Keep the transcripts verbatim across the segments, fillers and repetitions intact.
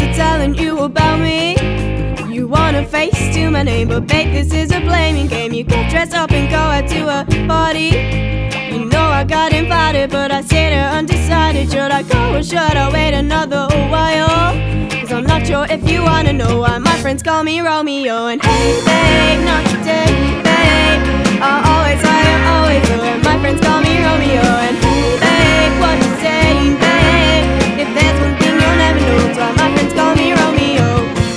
to telling you about me. You want a face to my name, but babe, this is a blaming game. You get dressed up and go out to a party. You know I got invited, but I stayed there undecided. Should I go or should I wait another while? Cause I'm not sure if you wanna know why my friends call me Romeo. And hey babe, not today, babe, I'll always lie, I'll always lie. My friends call me Romeo. And hey babe, what you saying, babe? If there's one thing you'll never know, it's why my friends call me Romeo.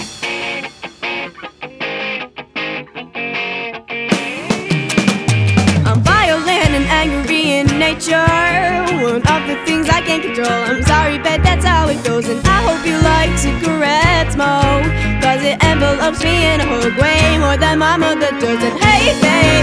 I'm violent and angry in nature, one of the things I can't control. I'm sorry, babe, that's how it goes. And I hope you like cigarettes more, cause it envelopes me in a hug way more than my mother does. And hey babe,